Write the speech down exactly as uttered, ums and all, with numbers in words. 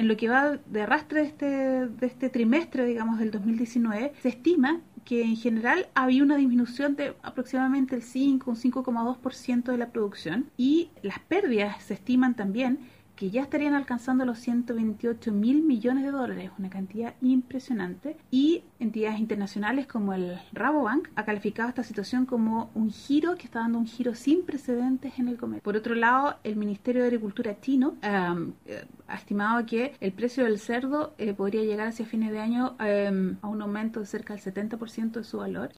en lo que va de arrastre de este, de este trimestre, digamos, del dos mil diecinueve, se estima que en general había una disminución de aproximadamente el cinco, un cinco coma dos por ciento de la producción, y las pérdidas se estiman también que ya estarían alcanzando los ciento veintiocho mil millones de dólares, una cantidad impresionante, y entidades internacionales como el Rabobank ha calificado esta situación como un giro que está dando un giro sin precedentes en el comercio. Por otro lado, el Ministerio de Agricultura chino um, ha estimado que el precio del cerdo eh, podría llegar hacia fines de año um, a un aumento de cerca del setenta por ciento de su valor,